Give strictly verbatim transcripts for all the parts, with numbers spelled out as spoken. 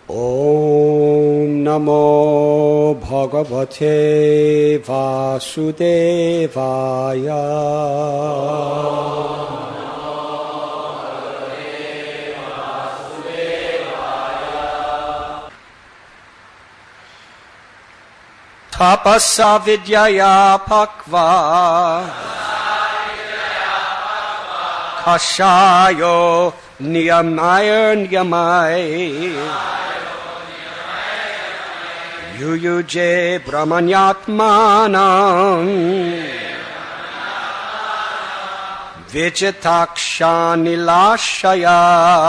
Om Namo Bhagavate Vasudevaya. Tapasa vidyaya pakva kashayo niyamaya niyamay yuyuje brahmanyatmanam vijitaksha nilashaya.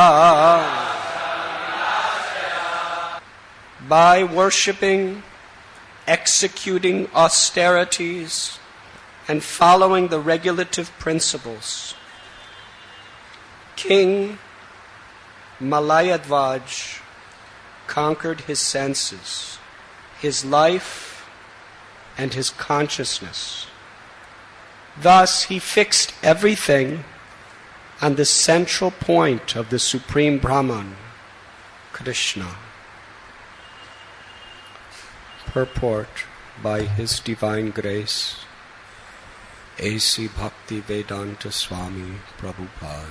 By worshipping, executing austerities, and following the regulative principles, King Malayadvaj conquered his senses, his life, and his consciousness. Thus, he fixed everything on the central point of the Supreme Brahman, Krishna. Purport by His Divine Grace, A C Bhakti Vedanta Swami Prabhupada.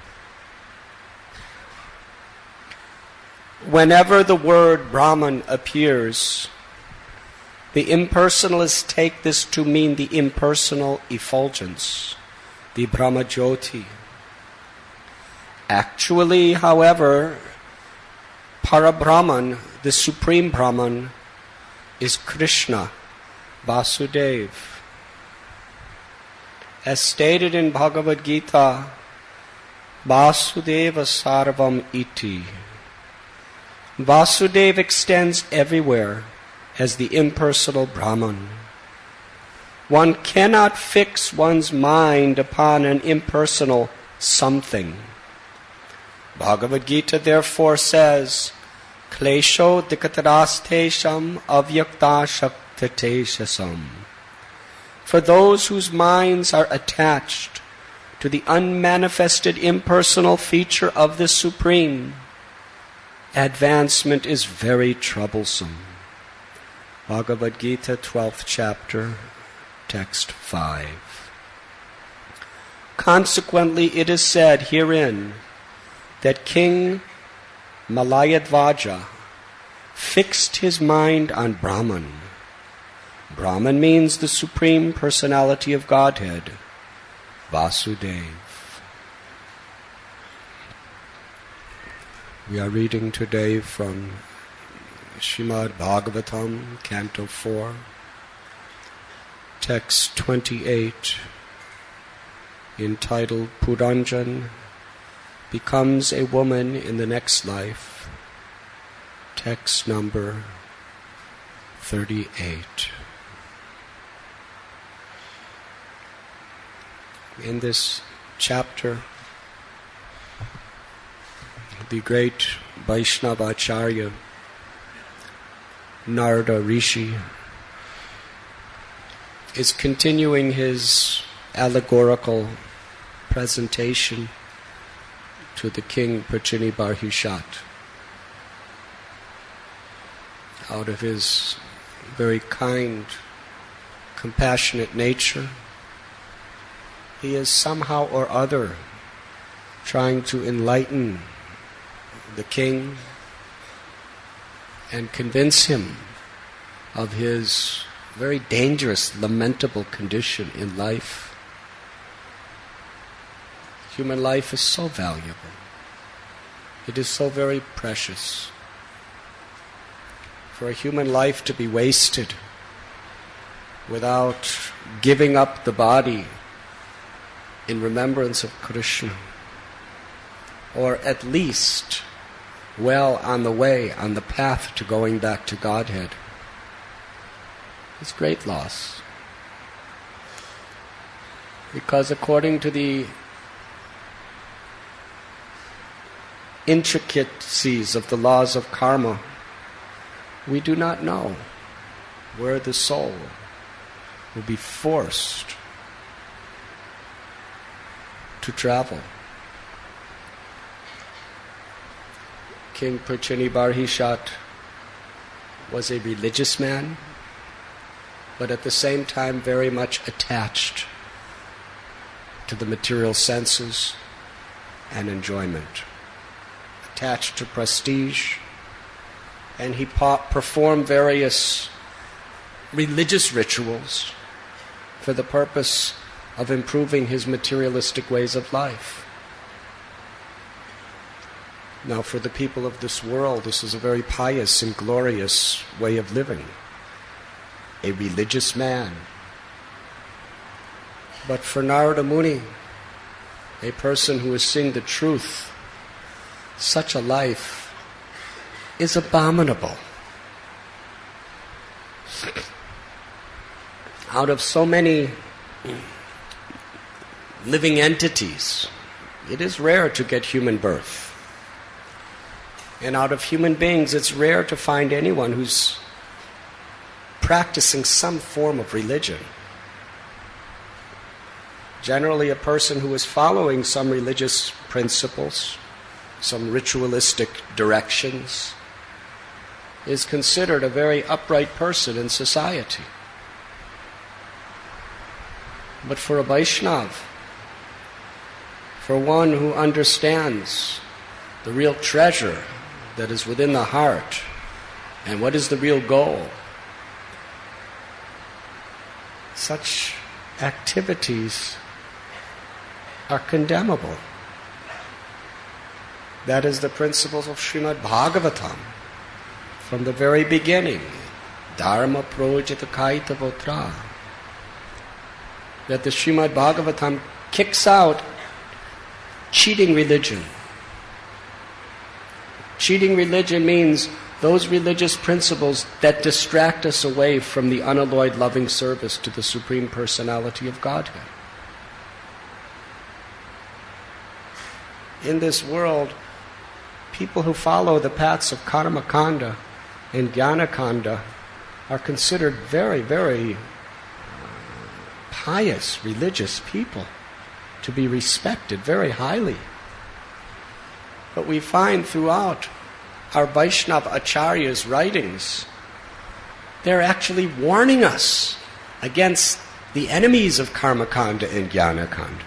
Whenever the word Brahman appears, the impersonalists take this to mean the impersonal effulgence, the Brahmajyoti. Actually, however, Parabrahman, the Supreme Brahman, is Krishna, Vasudeva. As stated in Bhagavad Gita, Vasudeva Sarvam Iti. Vasudeva extends everywhere as the impersonal Brahman. One cannot fix one's mind upon an impersonal something. Bhagavad Gita therefore says, Klesho dikatarastesham avyakta shaktateshasam. For those whose minds are attached to the unmanifested impersonal feature of the Supreme, advancement is very troublesome. Bhagavad Gita, twelfth chapter, text five. Consequently, it is said herein that King Malayadvaja fixed his mind on Brahman. Brahman means the Supreme Personality of Godhead, Vasudeva. We are reading today from Srimad Bhagavatam, Canto four, text twenty-eight, entitled Puranjan becomes a woman in the next life, text number thirty-eight. In this chapter, the great Vaishnava Acharya, Narada Rishi, is continuing his allegorical presentation to the king Prachini Barhishat. Out of his very kind, compassionate nature, he is somehow or other trying to enlighten the king and convince him of his very dangerous, lamentable condition in life. Human life is so valuable. It is so very precious. For a human life to be wasted without giving up the body in remembrance of Krishna, or at least well on the way, on the path to going back to Godhead, is great loss. Because according to the intricacies of the laws of karma, we do not know where the soul will be forced to travel. King Prachini-Barhishat was a religious man, but at the same time very much attached to the material senses and enjoyment, attached to prestige, and he po- performed various religious rituals for the purpose of improving his materialistic ways of life. Now, for the people of this world, this is a very pious and glorious way of living. A religious man. But for Narada Muni, a person who is seeing the truth, such a life is abominable. Out of so many living entities, it is rare to get human birth. And out of human beings, it's rare to find anyone who's practicing some form of religion. Generally, a person who is following some religious principles, some ritualistic directions, is considered a very upright person in society. But for a Vaishnav, for one who understands the real treasure that is within the heart, and what is the real goal, such activities are condemnable. That is the principles of Srimad Bhagavatam from the very beginning. Dharma projita kaita votra. That the Srimad Bhagavatam kicks out cheating religion. Cheating religion means those religious principles that distract us away from the unalloyed loving service to the Supreme Personality of Godhead. In this world, people who follow the paths of Karmakanda and Jnanakanda are considered very, very pious, religious people, to be respected very highly. But we find throughout our Vaishnava Acharya's writings, they're actually warning us against the enemies of Karmakanda and Jnanakanda.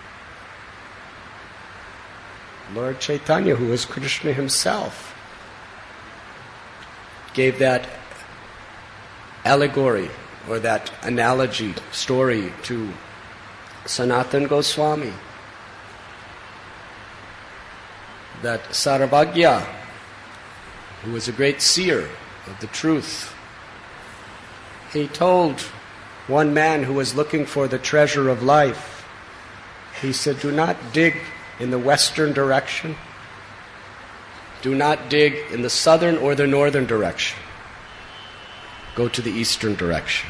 Lord Chaitanya, who is Krishna himself, gave that allegory or that analogy story to Sanatana Goswami, that Sarvagya, who was a great seer of the truth, he told one man who was looking for the treasure of life, he said, do not dig in the western direction, do not dig in the southern or the northern direction, go to the eastern direction.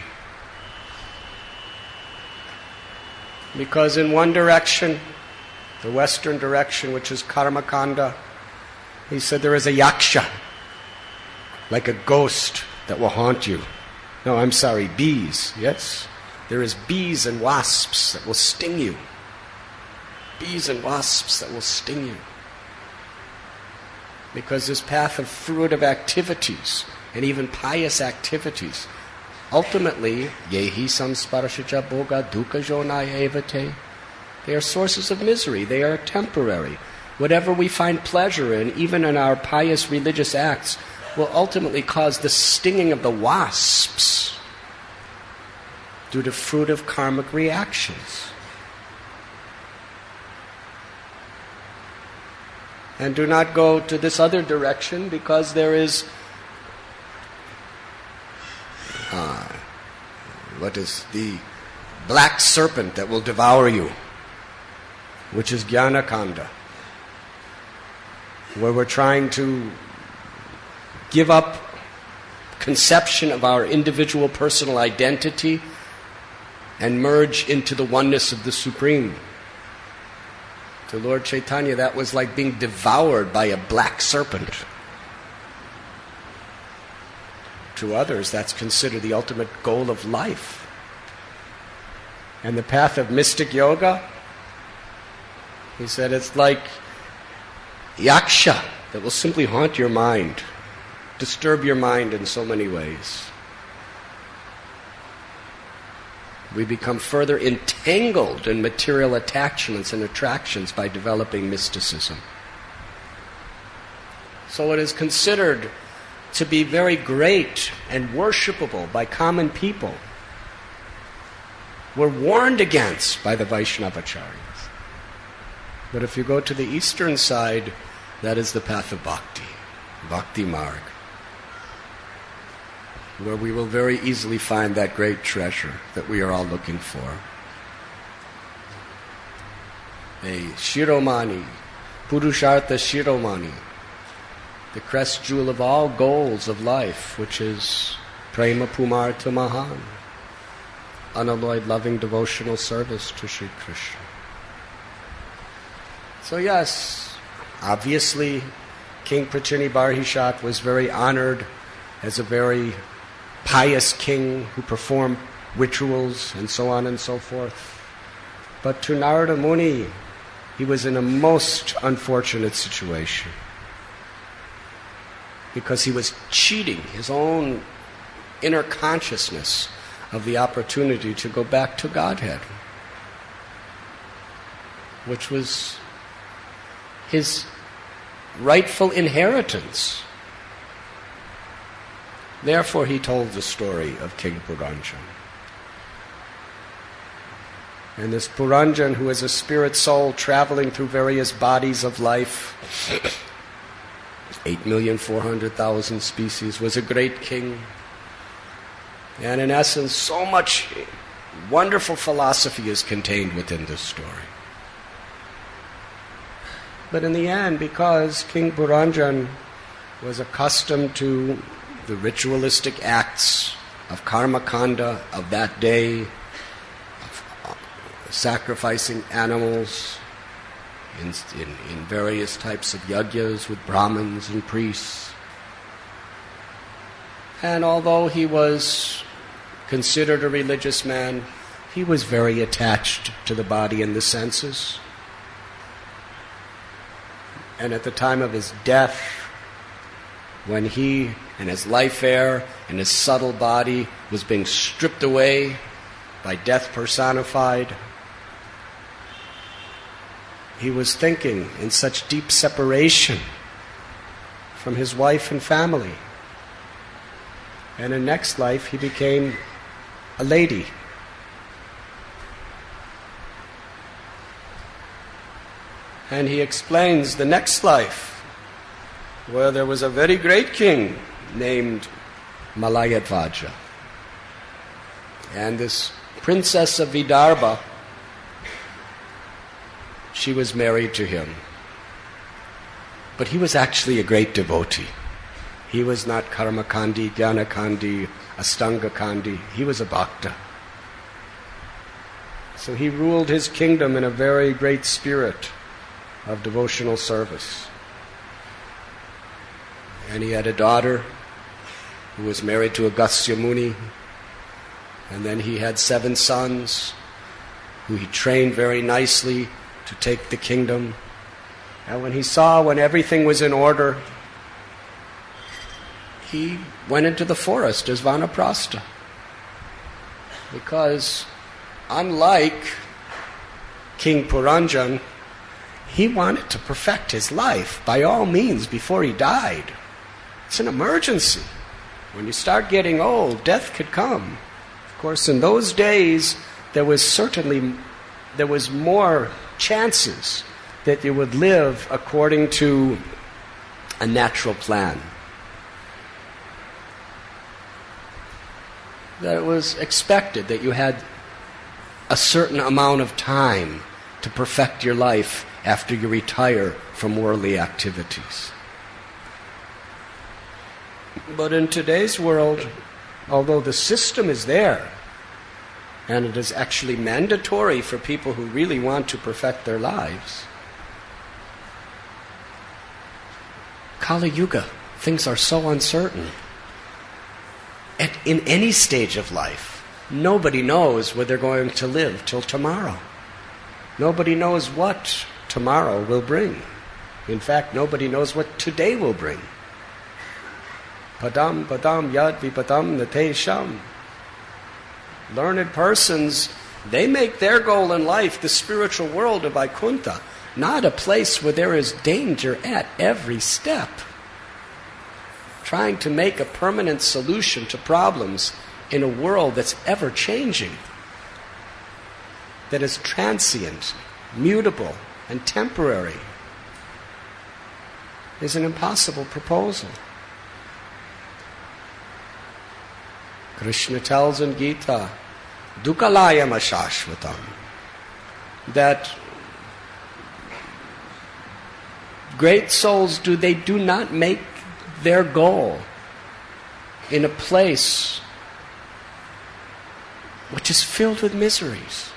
Because in one direction, the western direction, which is Karmakanda, he said there is a yaksha, like a ghost that will haunt you. No, I'm sorry, bees, yes? There is bees and wasps that will sting you. Bees and wasps that will sting you. Because this path of fruitive activities, and even pious activities, ultimately, yehi samsparashaja boga dukkha jonaya evate, they are sources of misery. They are temporary. Whatever we find pleasure in, even in our pious religious acts, will ultimately cause the stinging of the wasps due to fruitive karmic reactions. And do not go to this other direction, because there is uh, what is the black serpent that will devour you, which is Jnanakanda, where we're trying to give up conception of our individual personal identity and merge into the oneness of the Supreme. To Lord Chaitanya, that was like being devoured by a black serpent. To others, that's considered the ultimate goal of life. And the path of mystic yoga, he said, it's like yaksha that will simply haunt your mind, disturb your mind in so many ways. We become further entangled in material attachments and attractions by developing mysticism. So it is considered to be very great and worshipable by common people. We're warned against by the Vaishnavacharyas. But if you go to the eastern side, that is the path of bhakti, bhakti marg, where we will very easily find that great treasure that we are all looking for. A Shiromani, Purushartha Shiromani, the crest jewel of all goals of life, which is Prema Pumartha Mahan, unalloyed loving devotional service to Sri Krishna. So yes, obviously King Prachini Barhishat was very honored as a very pious king who performed rituals and so on and so forth. But to Narada Muni, he was in a most unfortunate situation, because he was cheating his own inner consciousness of the opportunity to go back to Godhead, which was his rightful inheritance. Therefore he told the story of King Puranjan. And this Puranjan, who is a spirit soul traveling through various bodies of life, eight million four hundred thousand species, was a great king. And in essence, so much wonderful philosophy is contained within this story. But in the end, because King Puranjan was accustomed to the ritualistic acts of karma kanda of that day, of sacrificing animals in, in, in various types of yagyas with brahmins and priests, and although he was considered a religious man, he was very attached to the body and the senses. And at the time of his death, when he and his life air and his subtle body was being stripped away by death personified, he was thinking in such deep separation from his wife and family. And in next life, he became a lady. And he explains the next life, where there was a very great king named Malayadvaja. And this princess of Vidarbha, she was married to him. But he was actually a great devotee. He was not Karmakandi, Jnanakandi, Astangakandi. He was a bhakta. So he ruled his kingdom in a very great spirit of devotional service. And he had a daughter who was married to Agastya Muni. And then he had seven sons who he trained very nicely to take the kingdom. And when he saw when everything was in order, he went into the forest as Vanaprastha. Because unlike King Puranjan, he wanted to perfect his life by all means before he died. It's an emergency. When you start getting old, death could come. Of course, in those days, there was certainly there was more chances that you would live according to a natural plan. That it was expected that you had a certain amount of time to perfect your life after you retire from worldly activities. But in today's world, although the system is there, and it is actually mandatory for people who really want to perfect their lives, Kali Yuga, things are so uncertain. At, in any stage of life, nobody knows where they're going to live till tomorrow. Nobody knows what tomorrow will bring. In fact, nobody knows what today will bring. Padam padam yad vipadam natesham. Learned persons, they make their goal in life the spiritual world of Vaikuntha, not a place where there is danger at every step. Trying to make a permanent solution to problems in a world that's ever-changing, that is transient, mutable, and temporary, is an impossible proposal. Krishna tells in Gita, Dukalayam ashashvatam, that great souls do they do not make their goal in a place which is filled with miseries.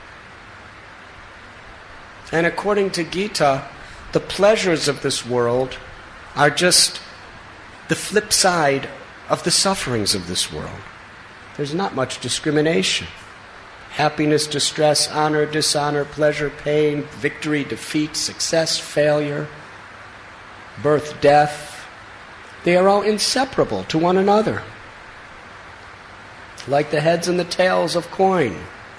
And according to Gita, the pleasures of this world are just the flip side of the sufferings of this world. There's not much discrimination. Happiness, distress, honor, dishonor, pleasure, pain, victory, defeat, success, failure, birth, death, they are all inseparable to one another. Like the heads and the tails of coin.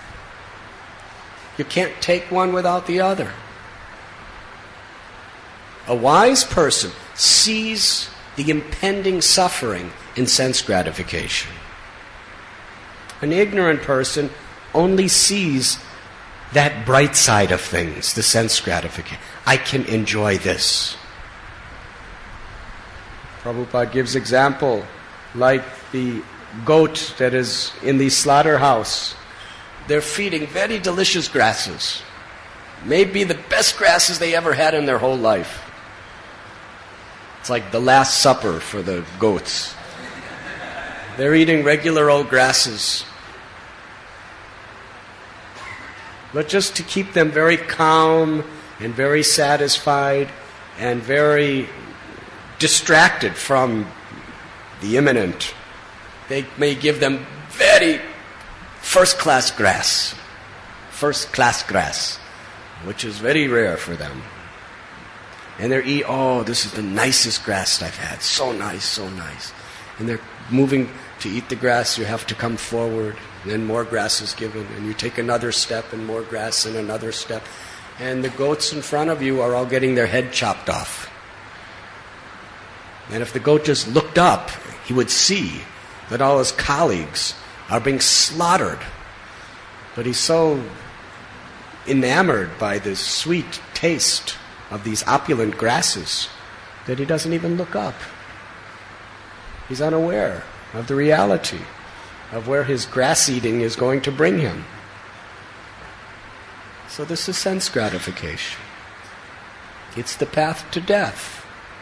You can't take one without the other. A wise person sees the impending suffering in sense gratification. An ignorant person only sees that bright side of things, the sense gratification. I can enjoy this. Prabhupada gives example like the goat that is in the slaughterhouse. They're feeding very delicious grasses. Maybe the best grasses they ever had in their whole life. It's like the Last Supper for the goats. They're eating regular old grasses. But just to keep them very calm and very satisfied and very distracted from the imminent, they may give them very first-class grass. First-class grass, which is very rare for them. And they're eating, oh, this is the nicest grass I've had. So nice, so nice. And they're moving to eat the grass. You have to come forward. And then more grass is given. And you take another step and more grass and another step. And the goats in front of you are all getting their head chopped off. And if the goat just looked up, he would see that all his colleagues are being slaughtered. But he's so enamored by the sweet taste of these opulent grasses that he doesn't even look up. He's unaware of the reality of where his grass eating is going to bring him. So this is sense gratification. It's the path to death.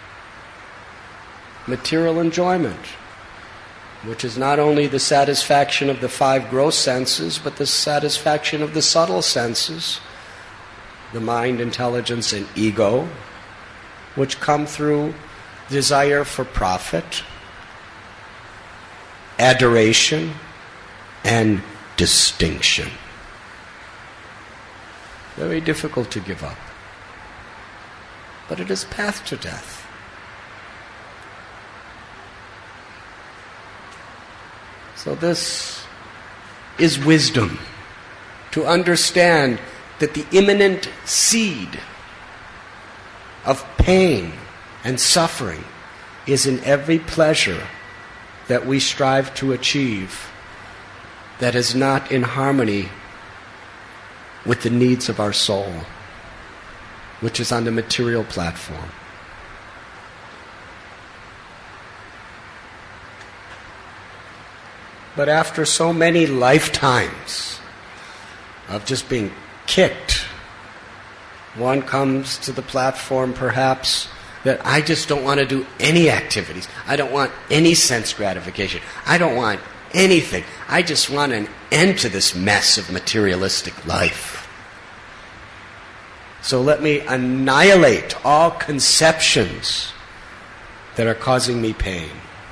Material enjoyment, which is not only the satisfaction of the five gross senses, but the satisfaction of the subtle senses, the mind, intelligence, and ego, which come through desire for profit, adoration, and distinction. Very difficult to give up. But it is path to death. So this is wisdom, to understand that the imminent seed of pain and suffering is in every pleasure that we strive to achieve that is not in harmony with the needs of our soul, which is on the material platform. But after so many lifetimes of just being kicked, one comes to the platform perhaps that I just don't want to do any activities. I don't want any sense gratification. I don't want anything. I just want an end to this mess of materialistic life. So let me annihilate all conceptions that are causing me pain.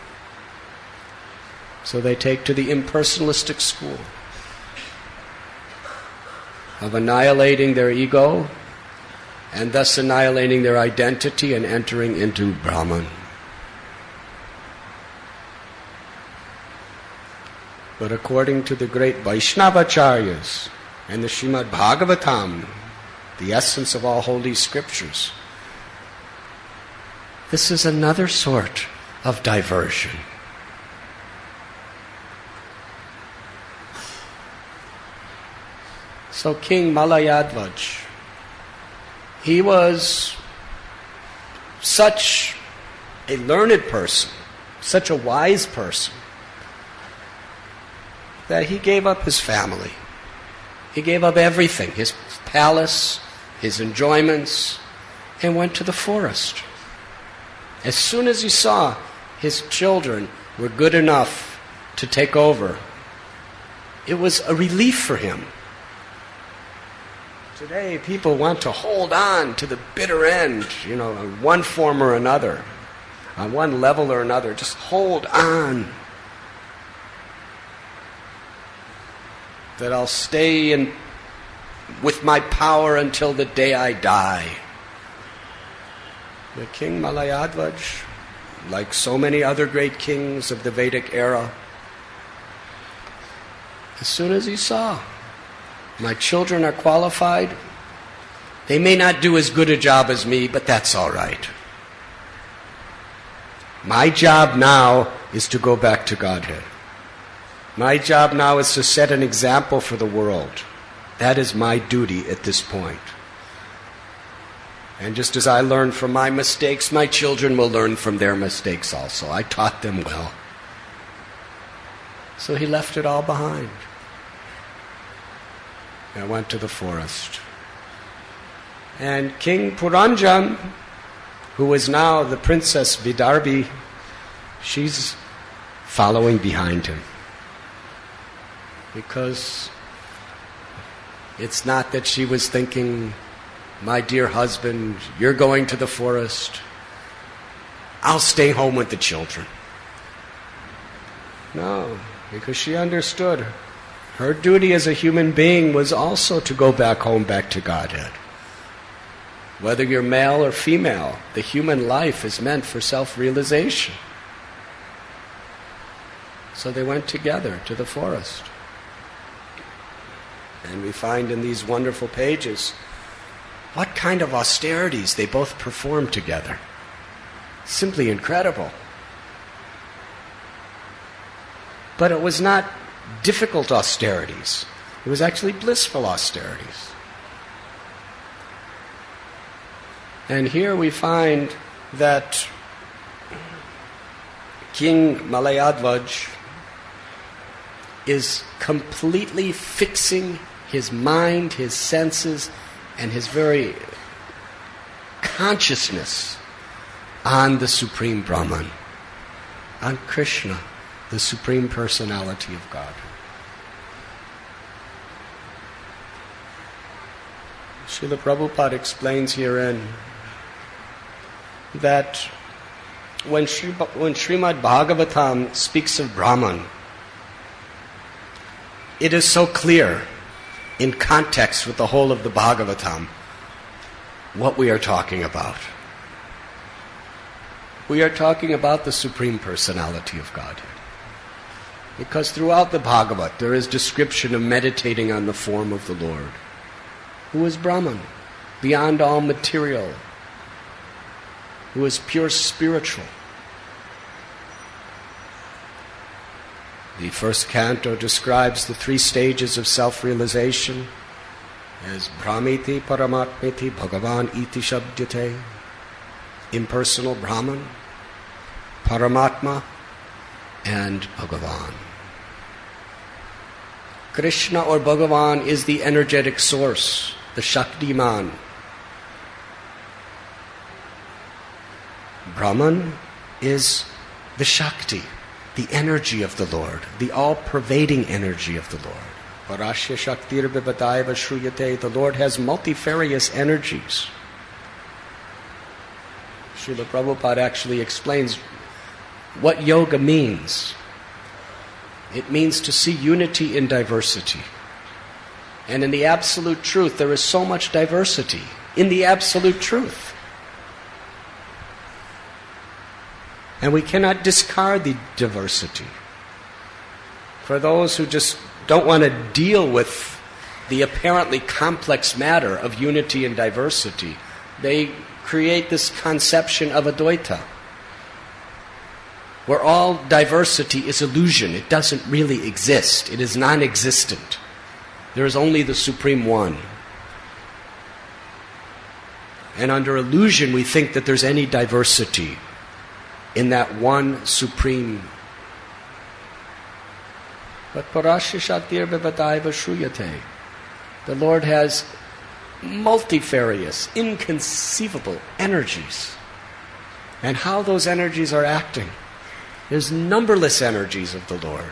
So they take to the impersonalistic school of annihilating their ego and thus annihilating their identity and entering into Brahman. But according to the great Vaishnavacharyas and the Srimad Bhagavatam, the essence of all holy scriptures, this is another sort of diversion. So King Malayadvaj, he was such a learned person, such a wise person, that he gave up his family. He gave up everything, his palace, his enjoyments, and went to the forest. As soon as he saw his children were good enough to take over, it was a relief for him. Today, people want to hold on to the bitter end, you know, in one form or another, on one level or another. Just hold on. That I'll stay in with my power until the day I die. The King Malayadvaj, like so many other great kings of the Vedic era, as soon as he saw, my children are qualified, they may not do as good a job as me, but that's all right. My job now is to go back to Godhead. My job now is to set an example for the world. That is my duty at this point. And just as I learned from my mistakes, my children will learn from their mistakes also. I taught them well. So he left it all behind. I went to the forest. And King Puranjan, who is now the Princess Vidarbhi, she's following behind him. Because it's not that she was thinking, my dear husband, you're going to the forest, I'll stay home with the children. No, because she understood her duty as a human being was also to go back home, back to Godhead. Whether you're male or female, the human life is meant for self-realization. So they went together to the forest. And we find in these wonderful pages what kind of austerities they both performed together. Simply incredible. But it was not difficult austerities. It was actually blissful austerities. And here we find that King Malayadvaj is completely fixing his mind, his senses, and his very consciousness on the Supreme Brahman, on Krishna, the Supreme Personality of God. Srila Prabhupada explains herein that when, Sri, when Srimad Bhagavatam speaks of Brahman, it is so clear in context with the whole of the Bhagavatam what we are talking about. We are talking about the Supreme Personality of Godhead. Because throughout the Bhagavat there is description of meditating on the form of the Lord, who is Brahman, beyond all material, who is pure spiritual. The first canto describes the three stages of self-realization as Brahmiti, Paramatmiti, Bhagavan iti shabdyate, impersonal Brahman, Paramatma, and Bhagavan. Krishna or Bhagavan is the energetic source, the Shaktiman. Brahman is the Shakti, the energy of the Lord, the all-pervading energy of the Lord. Parasya Shaktir Vivadaiva Shruyate, the Lord has multifarious energies. Srila Prabhupada actually explains what yoga means. It means to see unity in diversity. And in the absolute truth, there is so much diversity. in the absolute truth. And we cannot discard the diversity. For those who just don't want to deal with the apparently complex matter of unity and diversity, they create this conception of Advaita, where all diversity is illusion. It doesn't really exist. It is non-existent. There is only the Supreme One. And under illusion, we think that there's any diversity in that one Supreme. But Parashashatir Vivadaiva Shruyate. The Lord has multifarious, inconceivable energies. And how those energies are acting. There's numberless energies of the Lord.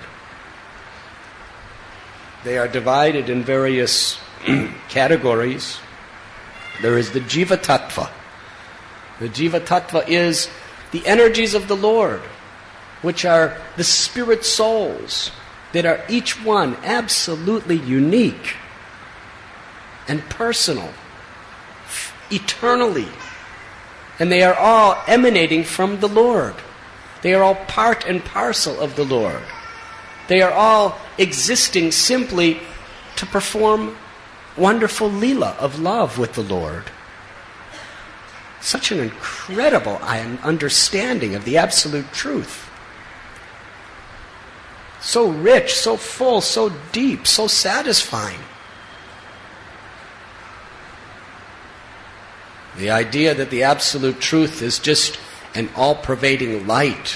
They are divided in various categories. There is the Jiva Tattva. The Jiva Tattva is the energies of the Lord, which are the spirit souls that are each one absolutely unique and personal, eternally. And they are all emanating from the Lord. They are all part and parcel of the Lord. They are all existing simply to perform wonderful Leela of love with the Lord. Such an incredible understanding of the absolute truth. So rich, so full, so deep, so satisfying. The idea that the absolute truth is just an all-pervading light.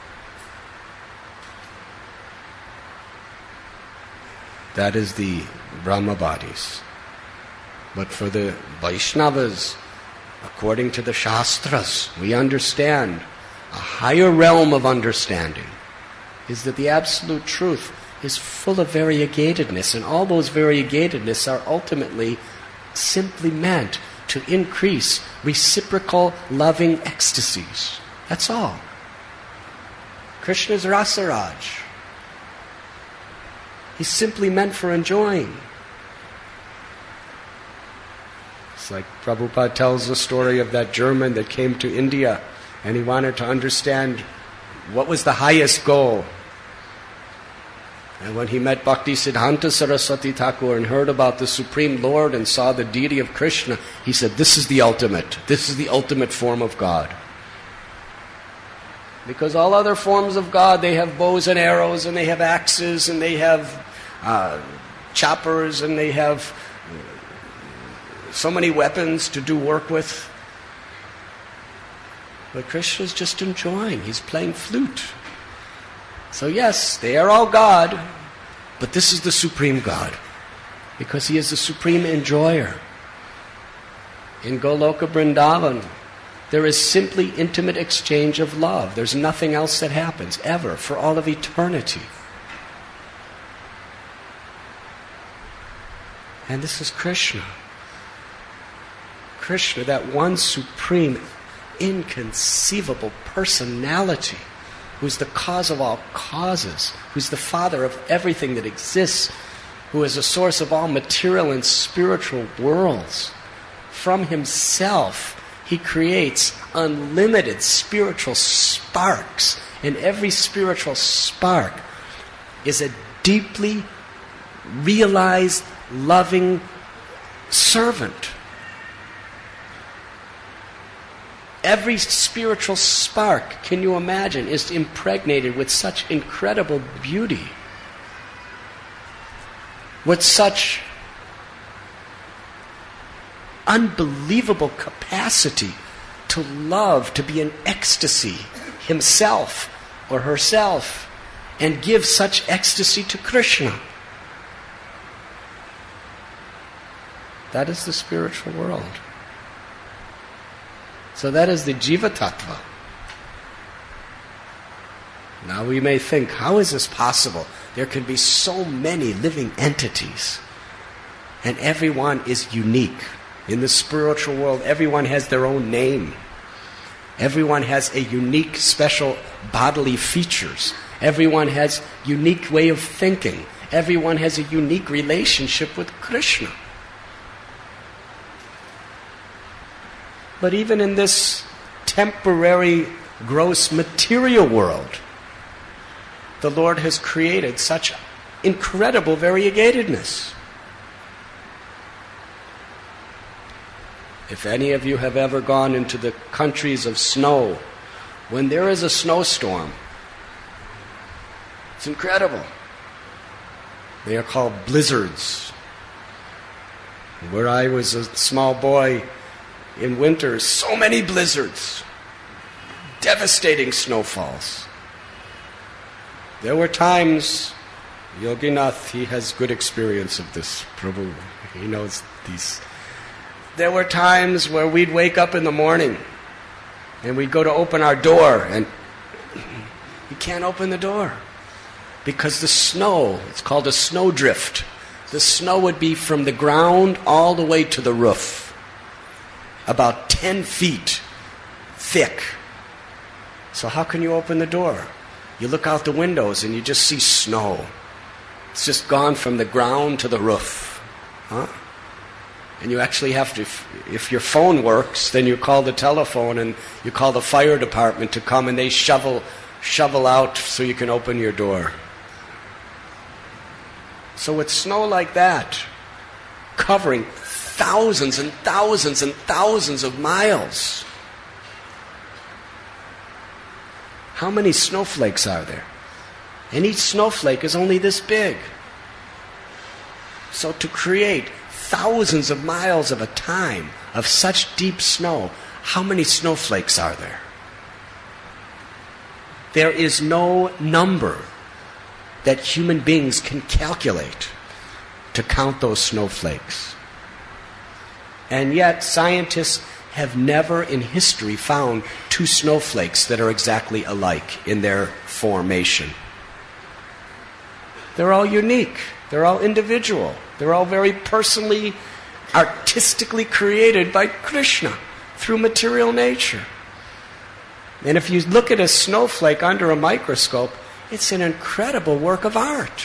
That is the Brahmavadis. But for the Vaishnavas, according to the Shastras, we understand a higher realm of understanding is that the absolute truth is full of variegatedness, and all those variegatedness are ultimately simply meant to increase reciprocal loving ecstasies. That's all. Krishna's Rasaraj. He's simply meant for enjoying. It's like Prabhupada tells the story of that German that came to India and he wanted to understand what was the highest goal. And when he met Bhaktisiddhanta Saraswati Thakur and heard about the Supreme Lord and saw the deity of Krishna, he said, this is the ultimate. This is the ultimate form of God. Because all other forms of God, they have bows and arrows, and they have axes, and they have uh, choppers, and they have so many weapons to do work with. But Krishna's just enjoying. He's playing flute. So yes, they are all God, but this is the Supreme God, because He is the Supreme Enjoyer. In Goloka Vrindavan, there is simply intimate exchange of love. There's nothing else that happens, ever, for all of eternity. And this is Krishna. Krishna, that one supreme, inconceivable personality, who's the cause of all causes, who's the father of everything that exists, who is the source of all material and spiritual worlds. From Himself, He creates unlimited spiritual sparks, and every spiritual spark is a deeply realized, loving servant. Every spiritual spark, can you imagine, is impregnated with such incredible beauty, with such unbelievable capacity to love, to be in ecstasy, himself or herself, and give such ecstasy to Krishna. That is the spiritual world. So that is the Jiva Tattva. Now we may think, how is this possible? There can be so many living entities, and everyone is unique. In the spiritual world, everyone has their own name. Everyone has a unique, special bodily features. Everyone has a unique way of thinking. Everyone has a unique relationship with Krishna. But even in this temporary, gross material world, the Lord has created such incredible variegatedness. If any of you have ever gone into the countries of snow, when there is a snowstorm, it's incredible. They are called blizzards. Where I was a small boy in winter, so many blizzards, devastating snowfalls. There were times, Yoginath, he has good experience of this, Prabhu. He knows these. There were times where we'd wake up in the morning and we'd go to open our door and you can't open the door because the snow, it's called a snowdrift. The snow would be from the ground all the way to the roof, about ten feet thick. So how can you open the door? You look out the windows and you just see snow. It's just gone from the ground to the roof. Huh? And you actually have to, if, if your phone works, then you call the telephone and you call the fire department to come and they shovel, shovel out so you can open your door. So with snow like that, covering thousands and thousands and thousands of miles, how many snowflakes are there? And each snowflake is only this big. So to create thousands of miles of a time of such deep snow, how many snowflakes are there? There is no number that human beings can calculate to count those snowflakes. And yet scientists have never in history found two snowflakes that are exactly alike in their formation. They're all unique. They're all individual. They're all very personally, artistically created by Krishna through material nature. And if you look at a snowflake under a microscope, it's an incredible work of art.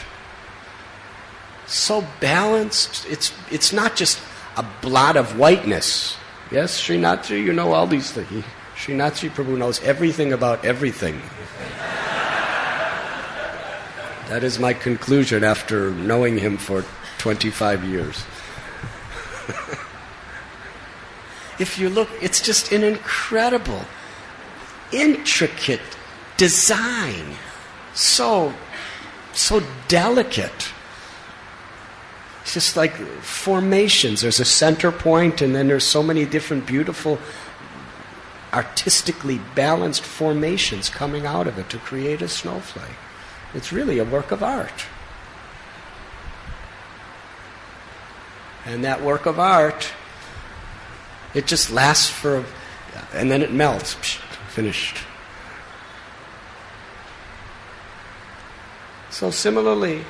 So balanced. It's, it's not just a blot of whiteness. Yes, Srinathji, you know all these things. Srinathji Prabhu knows everything about everything. That is my conclusion after knowing him for twenty-five years. If you look, it's just an incredible, intricate design. So, so delicate. It's just like formations. There's a center point, and then there's so many different beautiful, artistically balanced formations coming out of it to create a snowflake. It's really a work of art. And that work of art, it just lasts for, and then it melts. Psh, finished. So similarly,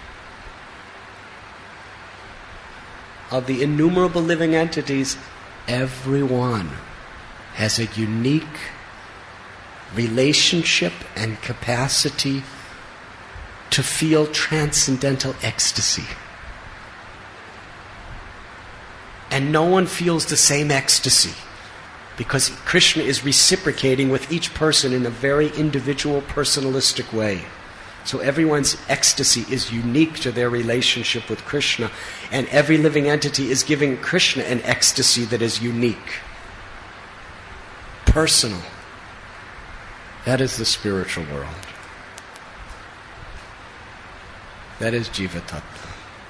of the innumerable living entities, everyone has a unique relationship and capacity to feel transcendental ecstasy. And no one feels the same ecstasy because Krishna is reciprocating with each person in a very individual, personalistic way. So everyone's ecstasy is unique to their relationship with Krishna, and every living entity is giving Krishna an ecstasy that is unique, personal. That is the spiritual world. That is Jiva Tattva.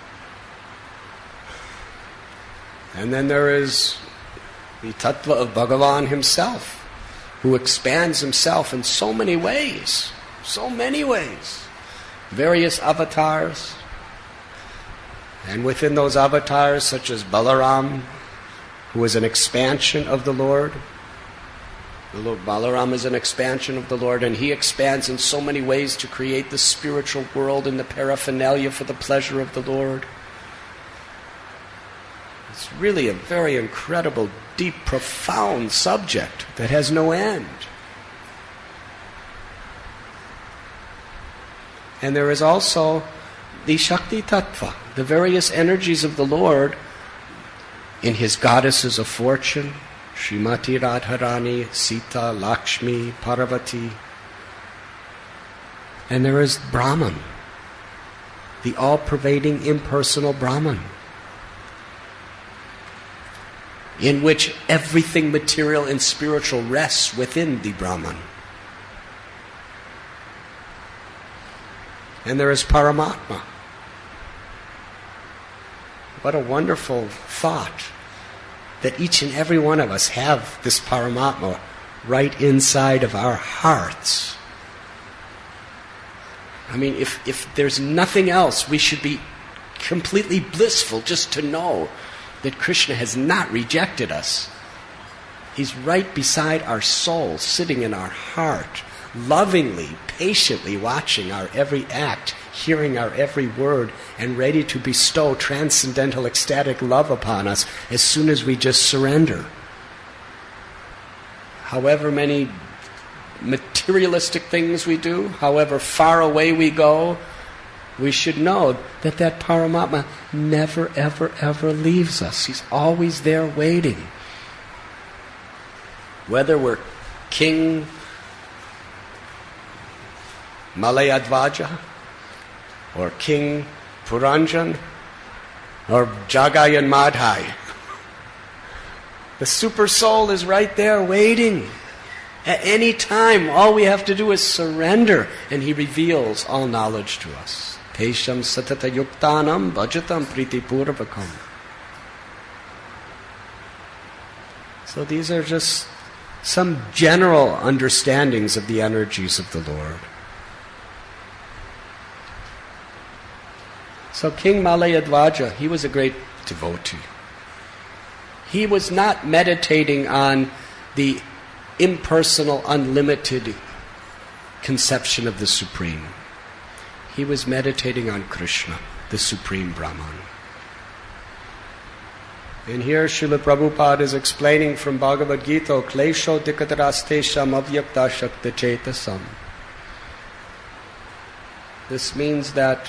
And then there is the Tattva of Bhagavan himself, who expands himself in so many ways, so many ways. Various avatars. And within those avatars, such as Balaram, who is an expansion of the Lord. The Lord Balaram is an expansion of the Lord, and he expands in so many ways to create the spiritual world and the paraphernalia for the pleasure of the Lord. It's really a very incredible, deep, profound subject that has no end. And there is also the Shakti Tattva, the various energies of the Lord in his goddesses of fortune, Srimati Radharani, Sita, Lakshmi, Parvati. And there is Brahman, the all-pervading impersonal Brahman, in which everything material and spiritual rests within the Brahman. And there is Paramatma. What a wonderful thought that each and every one of us have this Paramatma right inside of our hearts. I mean, if, if there's nothing else, we should be completely blissful just to know that Krishna has not rejected us. He's right beside our soul, sitting in our heart, lovingly, patiently watching our every act, hearing our every word, and ready to bestow transcendental ecstatic love upon us as soon as we just surrender. However many materialistic things we do, however far away we go, we should know that that Paramatma never, ever, ever leaves us. He's always there waiting. Whether we're King Malayadvaja, or King Puranjan, or Jagayan Madhai, the super soul is right there waiting. At any time, all we have to do is surrender, and he reveals all knowledge to us. Tesham satata yuktanam bhajatam priti purvakam. So these are just some general understandings of the energies of the Lord. So King Malayadvaja, he was a great devotee. He was not meditating on the impersonal, unlimited conception of the Supreme. He was meditating on Krishna, the Supreme Brahman. And here Srila Prabhupada is explaining from Bhagavad Gita, Klesho dikatarastesham avyakta shakta chetasam. This means that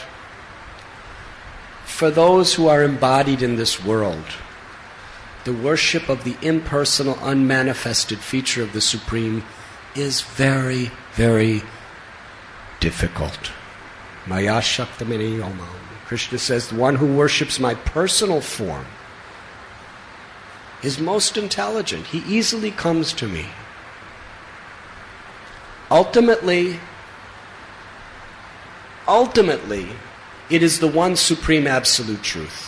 for those who are embodied in this world, the worship of the impersonal, unmanifested feature of the Supreme is very, very difficult. Maya Shaktamini Omam. Krishna says, the one who worships my personal form is most intelligent. He easily comes to me. Ultimately, ultimately, it is the one supreme absolute truth.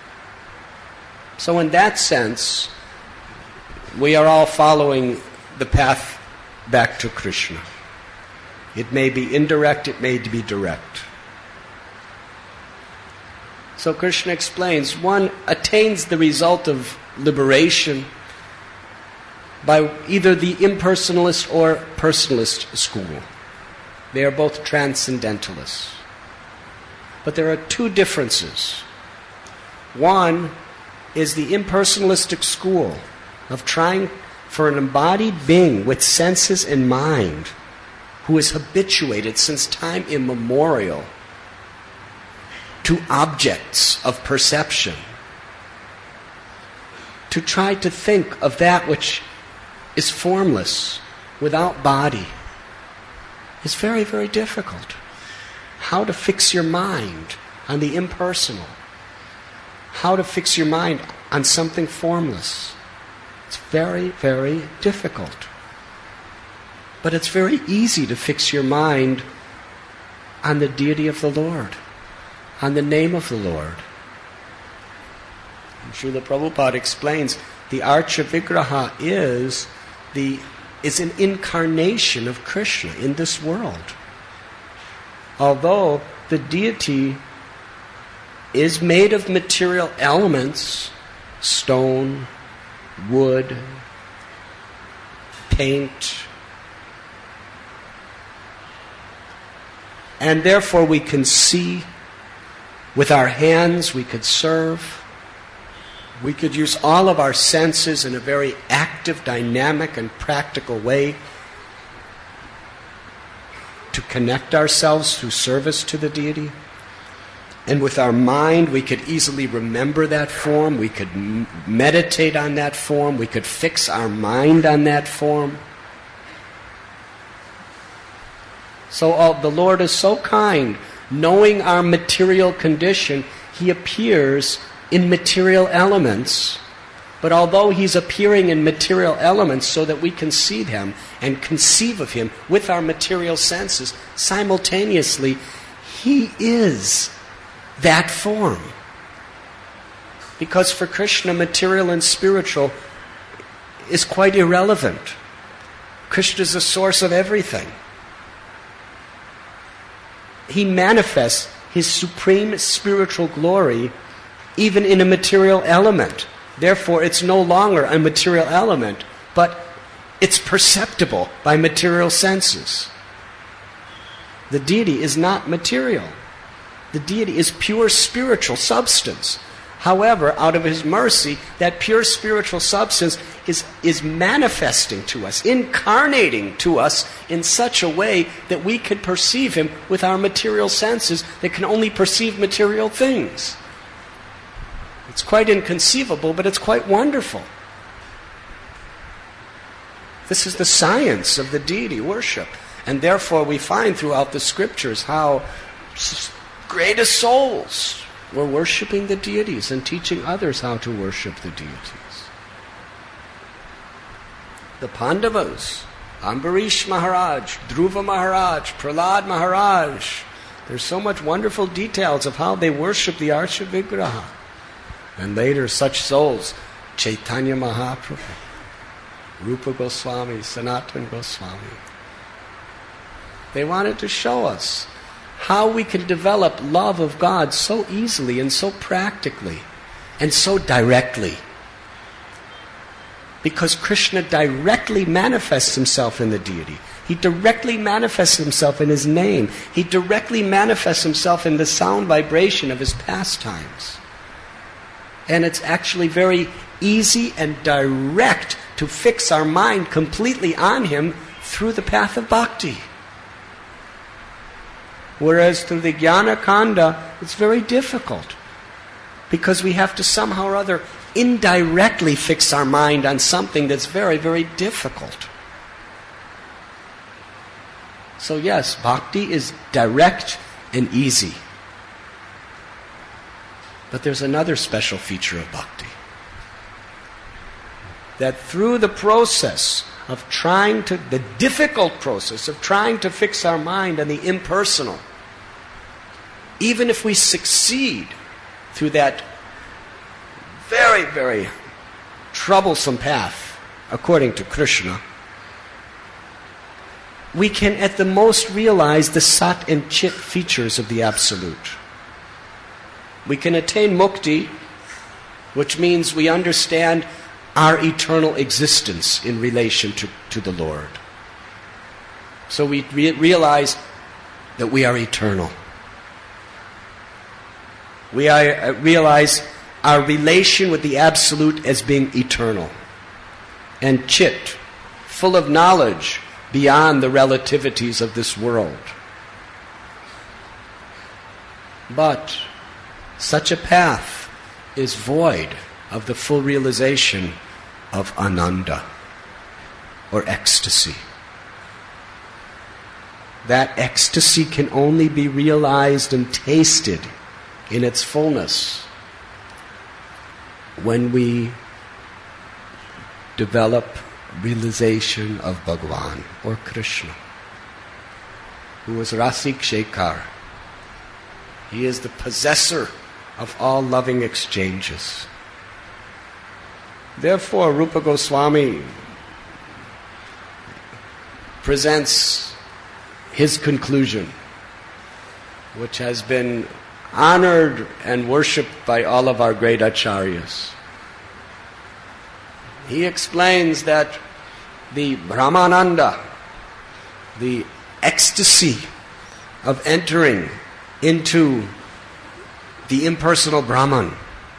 So in that sense, we are all following the path back to Krishna. It may be indirect, it may be direct. So Krishna explains, one attains the result of liberation by either the impersonalist or personalist school. They are both transcendentalists. But there are two differences. One is the impersonalistic school of trying for an embodied being with senses and mind who is habituated since time immemorial to objects of perception, to try to think of that which is formless, without body, is very, very difficult. How to fix your mind on the impersonal. How to fix your mind on something formless. It's very, very difficult. But it's very easy to fix your mind on the deity of the Lord, on the name of the Lord. And Srila Prabhupada explains the Archa Vigraha is the is an incarnation of Krishna in this world. Although the deity is made of material elements, stone, wood, paint, and therefore we can see with our hands, we could serve, we could use all of our senses in a very active, dynamic, and practical way to connect ourselves through service to the deity. And with our mind, we could easily remember that form. We could m- meditate on that form. We could fix our mind on that form. So uh, the Lord is so kind. Knowing our material condition, He appears in material elements. But although He's appearing in material elements so that we can see Him and conceive of Him with our material senses, simultaneously, He is that form. Because for Krishna, material and spiritual is quite irrelevant. Krishna is the source of everything. He manifests His supreme spiritual glory even in a material element. Therefore, it's no longer a material element, but it's perceptible by material senses. The deity is not material. The deity is pure spiritual substance. However, out of His mercy, that pure spiritual substance is, is manifesting to us, incarnating to us in such a way that we can perceive Him with our material senses that can only perceive material things. It's quite inconceivable, but it's quite wonderful. This is the science of the deity worship. And therefore we find throughout the scriptures how greatest souls were worshipping the deities and teaching others how to worship the deities. The Pandavas, Ambarish Maharaj, Dhruva Maharaj, Prahlad Maharaj. There's so much wonderful details of how they worship the Archa Vigraha. And later such souls, Chaitanya Mahaprabhu, Rupa Goswami, Sanatana Goswami. They wanted to show us how we can develop love of God so easily and so practically and so directly. Because Krishna directly manifests Himself in the deity. He directly manifests Himself in His name. He directly manifests Himself in the sound vibration of His pastimes. And it's actually very easy and direct to fix our mind completely on Him through the path of bhakti. Whereas through the Jnana Kanda, it's very difficult. Because we have to somehow or other indirectly fix our mind on something that's very, very difficult. So yes, bhakti is direct and easy. But there's another special feature of bhakti. That through the process of trying to, the difficult process of trying to fix our mind on the impersonal, even if we succeed through that very, very troublesome path, according to Krishna, we can at the most realize the Sat and Chit features of the Absolute. We can attain mukti, which means we understand our eternal existence in relation to, to the Lord. So we re- realize that we are eternal. We are, uh, realize our relation with the Absolute as being eternal. And Chit, full of knowledge beyond the relativities of this world. But such a path is void of the full realization of ananda, or ecstasy. That ecstasy can only be realized and tasted in its fullness when we develop realization of Bhagavan, or Krishna, who is Rasik Shekhar. He is the possessor of all loving exchanges. Therefore, Rupa Goswami presents his conclusion, which has been honored and worshipped by all of our great acharyas. He explains that the Brahmananda, the ecstasy of entering into the impersonal Brahman,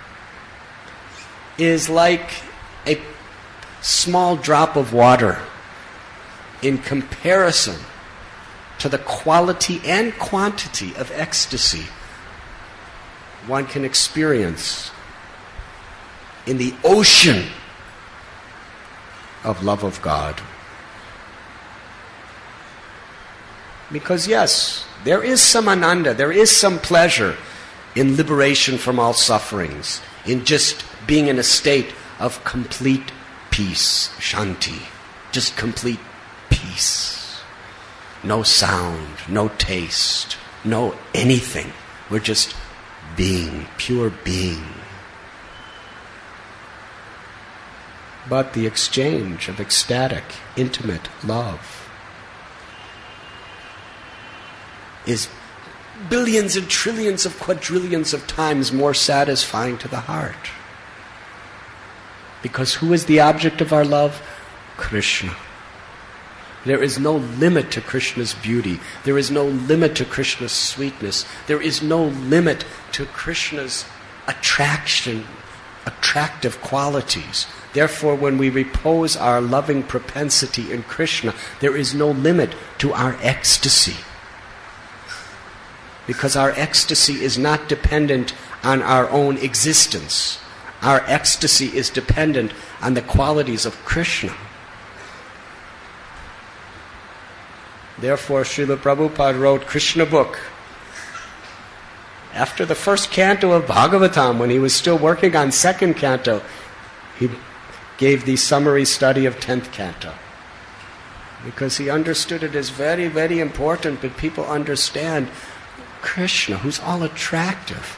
is like a small drop of water in comparison to the quality and quantity of ecstasy one can experience in the ocean of love of God. Because yes, there is some ananda, there is some pleasure in liberation from all sufferings, in just being in a state of complete peace, shanti, just complete peace. No sound, no taste, no anything. We're just being, pure being. But the exchange of ecstatic, intimate love is billions and trillions of quadrillions of times more satisfying to the heart. Because who is the object of our love? Krishna. There is no limit to Krishna's beauty. There is no limit to Krishna's sweetness. There is no limit to Krishna's attraction, attractive qualities. Therefore, when we repose our loving propensity in Krishna, there is no limit to our ecstasy. Because our ecstasy is not dependent on our own existence. Our ecstasy is dependent on the qualities of Krishna. Therefore, Srila Prabhupada wrote Krishna book. After the first canto of Bhagavatam, when he was still working on second canto, he gave the summary study of tenth canto. Because he understood it as very, very important that people understand Krishna, who's all attractive.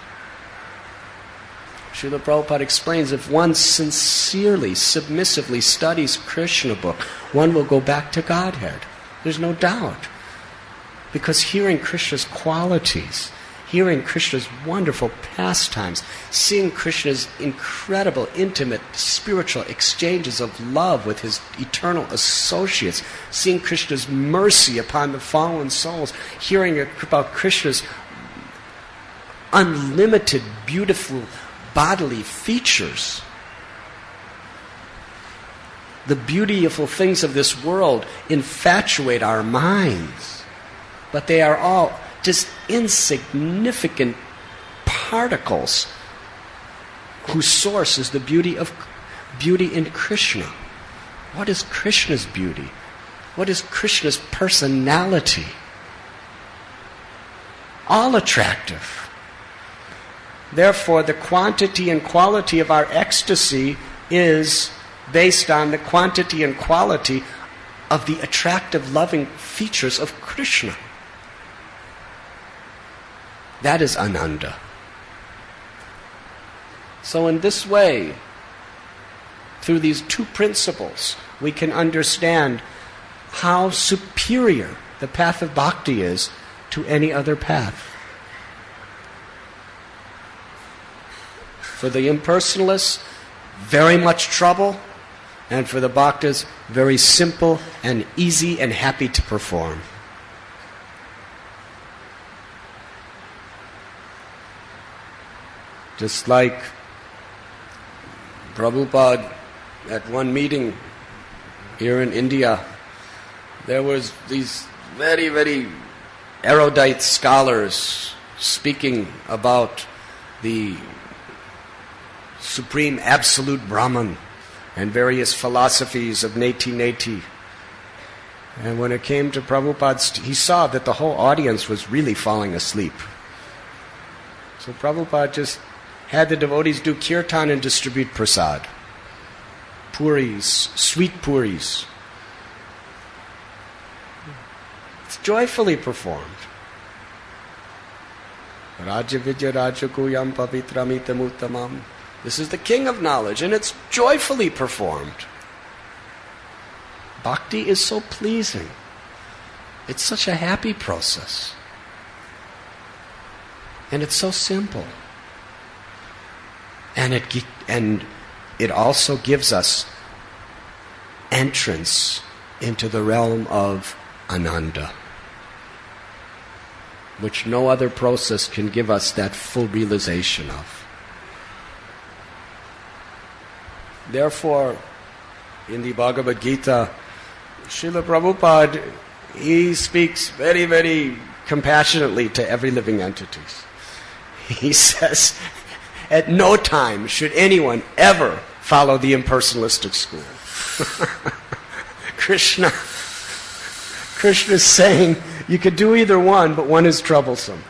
Srila Prabhupada explains, if one sincerely, submissively studies Krishna book, one will go back to Godhead. There's no doubt. Because hearing Krishna's qualities, hearing Krishna's wonderful pastimes, seeing Krishna's incredible, intimate, spiritual exchanges of love with his eternal associates, seeing Krishna's mercy upon the fallen souls, hearing about Krishna's unlimited, beautiful bodily features, the beautiful things of this world infatuate our minds, but they are all just insignificant particles whose source is the beauty of beauty in Krishna. What is Krishna's beauty? What is Krishna's personality? All attractive. Therefore, the quantity and quality of our ecstasy is based on the quantity and quality of the attractive, loving features of Krishna. That is Ananda. So in this way, through these two principles, we can understand how superior the path of bhakti is to any other path. For the impersonalists, very much trouble, and for the bhaktas, very simple and easy and happy to perform. Just like Prabhupada at one meeting here in India, there was these very, very erudite scholars speaking about the Supreme Absolute Brahman and various philosophies of Neti Neti. And when it came to Prabhupada, he saw that the whole audience was really falling asleep. So Prabhupada just had the devotees do kirtan and distribute prasad. Puris, sweet puris. It's joyfully performed. Raja Vidya Raja Kuyam Pavitramita Uttamam. This is the king of knowledge, and it's joyfully performed. Bhakti is so pleasing. It's such a happy process. And it's so simple. And it and it also gives us entrance into the realm of Ananda, which no other process can give us that full realization of. Therefore, in the Bhagavad Gita, Srila Prabhupada, he speaks very, very compassionately to every living entity. He says, at no time should anyone ever follow the impersonalistic school. Krishna, Krishna is saying you could do either one, but one is troublesome.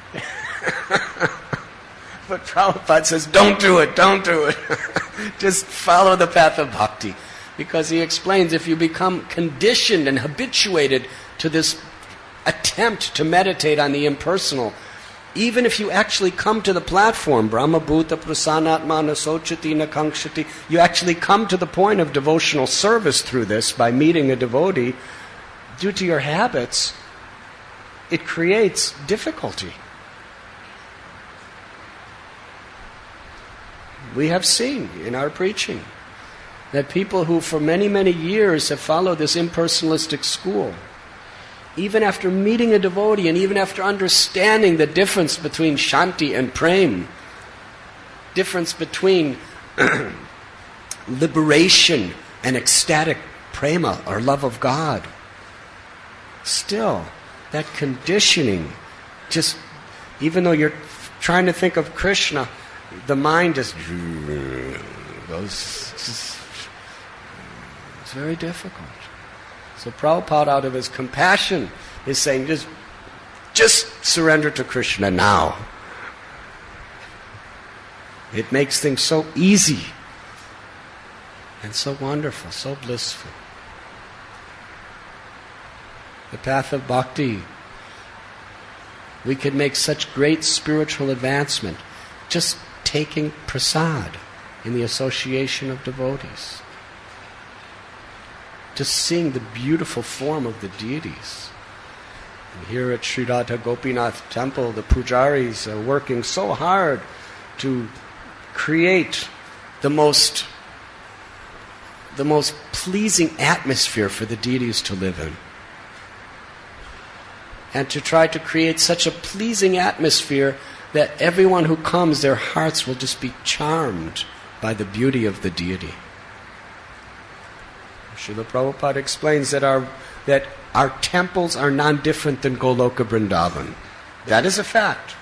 But Prabhupada says, don't do it, don't do it. Just follow the path of bhakti. Because he explains, if you become conditioned and habituated to this attempt to meditate on the impersonal, even if you actually come to the platform, Brahma Bhuta Prasanatma Nasochati Nakankshati, you actually come to the point of devotional service through this by meeting a devotee, due to your habits, it creates difficulty. We have seen in our preaching that people who for many, many years have followed this impersonalistic school, even after meeting a devotee and even after understanding the difference between shanti and prem, difference between liberation and ecstatic prema or love of God, still that conditioning, just even though you're trying to think of Krishna, the mind just goes. It's very difficult. So Prabhupada, out of his compassion, is saying, just, just surrender to Krishna now. It makes things so easy and so wonderful, so blissful. The path of bhakti, we can make such great spiritual advancement just taking prasad in the association of devotees. Just seeing the beautiful form of the deities. And here at Sri Radha Gopinath Temple, the pujaris are working so hard to create the most, the most pleasing atmosphere for the deities to live in. And to try to create such a pleasing atmosphere that everyone who comes, their hearts will just be charmed by the beauty of the deity. Srila Prabhupada explains that our that our temples are non-different than Goloka Vrindavan. That is a fact.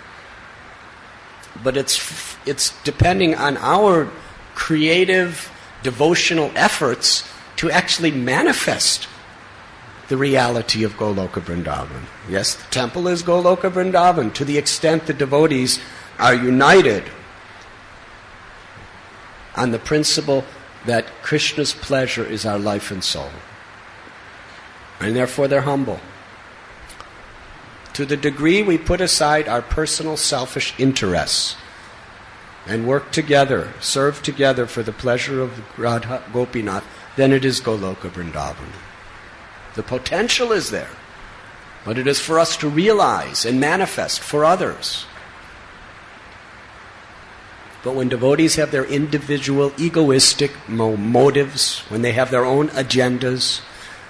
But it's it's depending on our creative, devotional efforts to actually manifest the reality of Goloka Vrindavan. Yes, the temple is Goloka Vrindavan to the extent the devotees are united on the principle that Krishna's pleasure is our life and soul. And therefore they're humble. To the degree we put aside our personal selfish interests and work together, serve together for the pleasure of Radha Gopinath, then it is Goloka Vrindavan. The potential is there, but it is for us to realize and manifest for others. But when devotees have their individual egoistic mo- motives, when they have their own agendas,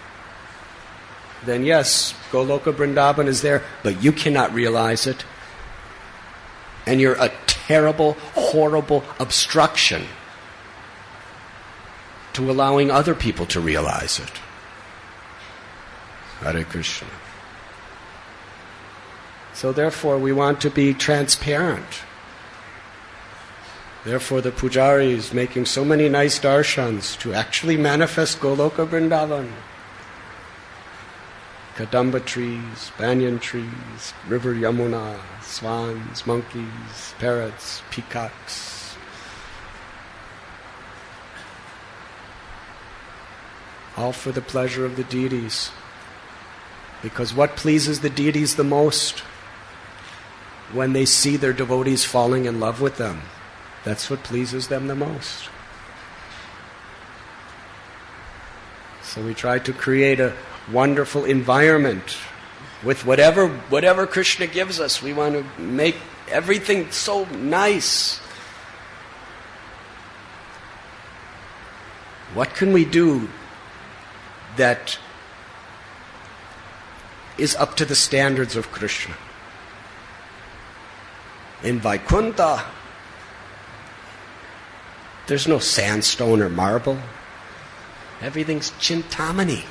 then yes, Goloka Vrindavan is there, but you cannot realize it. And you're a terrible, horrible obstruction to allowing other people to realize it. Hare Krishna. So therefore we want to be transparent. Therefore the pujari is making so many nice darshans to actually manifest Goloka Vrindavan. Kadamba trees, banyan trees, river Yamuna, swans, monkeys, parrots, peacocks. All for the pleasure of the deities. Because what pleases the deities the most? When they see their devotees falling in love with them. That's what pleases them the most. So we try to create a wonderful environment with whatever whatever Krishna gives us. We want to make everything so nice. What can we do that is up to the standards of Krishna? In Vaikuntha, there's no sandstone or marble. Everything's Chintamani.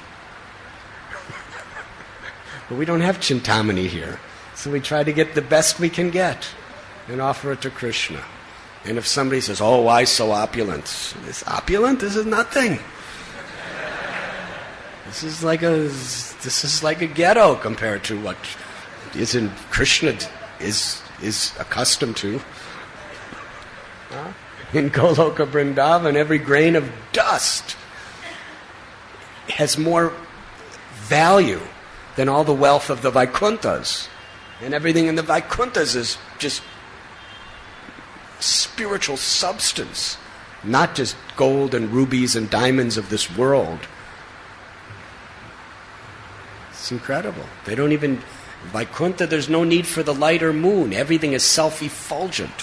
But we don't have Chintamani here. So we try to get the best we can get. and offer it to Krishna. And if somebody says, oh, why so opulent? This opulent? This is nothing. This is like a this is like a ghetto compared to what is in Krishna is is accustomed to. Huh? In Goloka Vrindavan, every grain of dust has more value than all the wealth of the Vaikunthas. And everything in the Vaikunthas is just spiritual substance, not just gold and rubies and diamonds of this world. It's incredible. They don't even... Vaikuntha, there's no need for the light or moon. Everything is self-effulgent.